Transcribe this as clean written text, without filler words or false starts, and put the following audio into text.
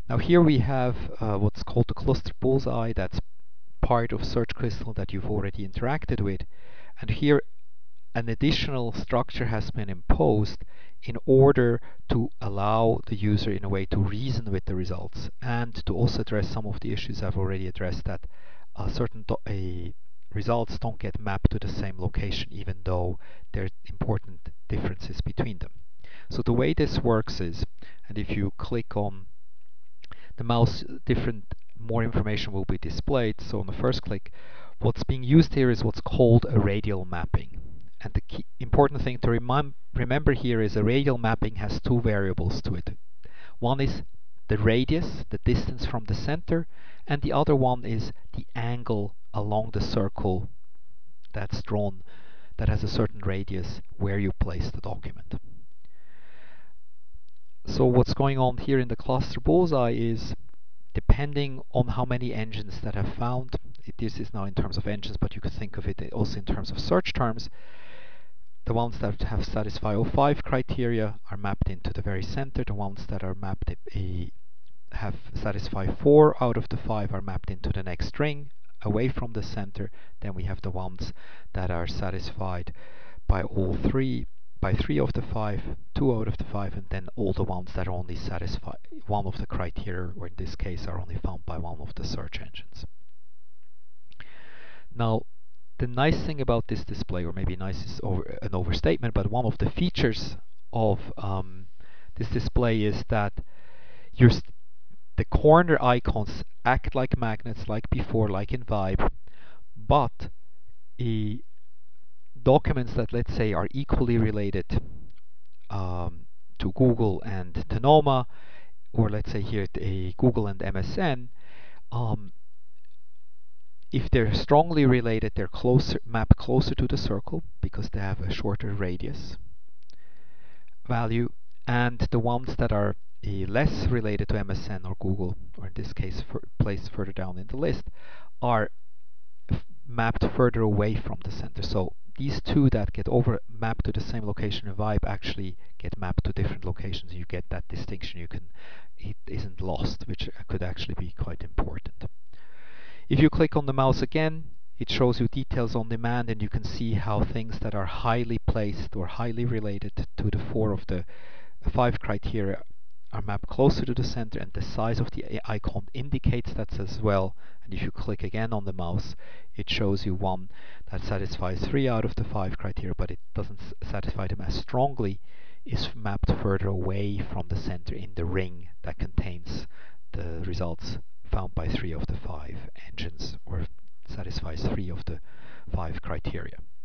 Now here we have what's called the cluster bullseye. That's part of Search Crystal that you've already interacted with. And here an additional structure has been imposed in order to allow the user in a way to reason with the results and to also address some of the issues I've already addressed, that certain results don't get mapped to the same location even though there are important differences between them. So the way this works is, and if you click on the mouse, more information will be displayed. So on the first click, what's being used here is what's called a radial mapping. And the key important thing to remember here is a radial mapping has two variables to it. One is the radius, the distance from the center, and the other one is the angle along the circle that's drawn, that has a certain radius where you place the document. So what's going on here in the cluster bullseye is, depending on how many engines that have found, this is now in terms of engines, but you could think of it also in terms of search terms, the ones that have satisfied all 5 criteria are mapped into the very center. The ones that are mapped have satisfied 4 out of the 5 are mapped into the next string away from the center. Then we have the ones that are satisfied by all 3, by 3 of the 5, 2 out of the 5, and then all the ones that only satisfy one of the criteria, or in this case are only found by one of the search engines. Now, the nice thing about this display, or maybe nice is an overstatement, but one of the features of this display is that the corner icons act like magnets, like before, like in Vibe, but documents that, let's say, are equally related to Google and Tenoma, or let's say here Google and MSN, if they're strongly related, they're mapped closer to the circle because they have a shorter radius value, and the ones that are less related to MSN or Google, or in this case placed further down in the list, are mapped further away from the center. So these two that get mapped to the same location in Vibe actually get mapped to different locations. You get that distinction. It isn't lost, which could actually be quite important. If you click on the mouse again, it shows you details on demand, and you can see how things that are highly placed or highly related to the 4 of the 5 criteria are mapped closer to the center, and the size of the icon indicates that as well. And if you click again on the mouse, it shows you one that satisfies 3 out of the 5 criteria, but it doesn't satisfy them as strongly, is mapped further away from the center in the ring that contains the results found by 3 of the 5 engines, or satisfies 3 of the 5 criteria.